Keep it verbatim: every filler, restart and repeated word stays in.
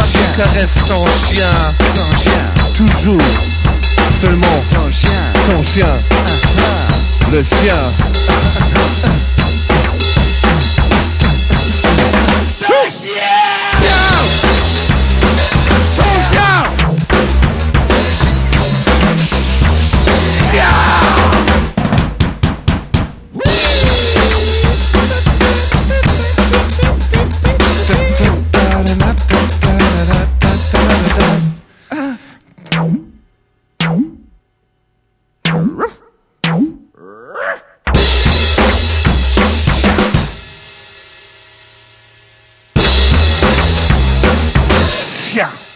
chien. Caresse ton chien. Ton chien. Toujours. Seulement. Ton chien. Ton chien. Uh-huh. Le chien. Ton chien. Ton chien. Chien.